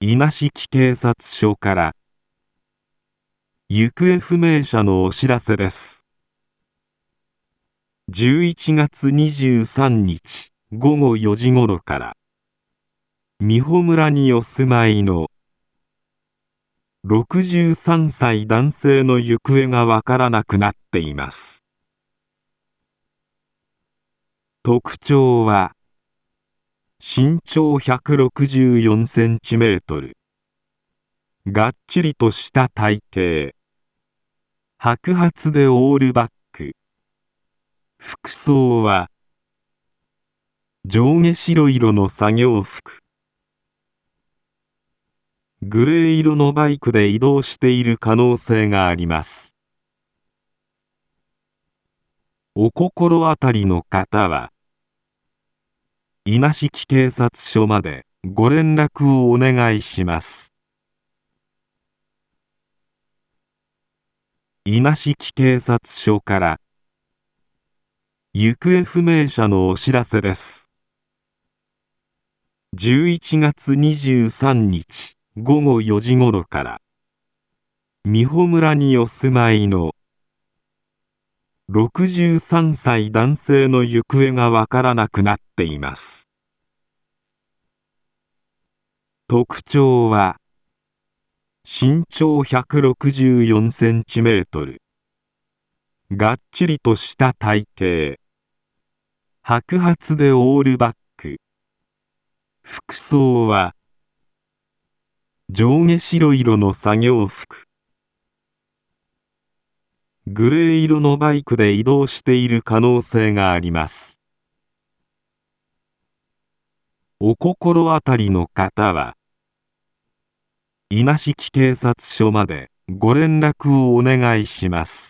稲敷警察署から行方不明者のお知らせです。11月23日午後4時頃から美保村にお住まいの63歳男性の行方がわからなくなっています。特徴は身長164センチメートル、がっちりとした体型、白髪でオールバック、服装は上下白色の作業服、グレー色のバイクで移動している可能性があります。お心当たりの方は稲敷警察署までご連絡をお願いします。稲敷警察署から行方不明者のお知らせです。11月23日午後4時頃から美保村にお住まいの63歳男性の行方がわからなくなっています。特徴は身長164センチメートル、がっちりとした体型、白髪でオールバック、服装は上下白色の作業服、グレー色のバイクで移動している可能性があります。お心当たりの方は稲敷警察署までご連絡をお願いします。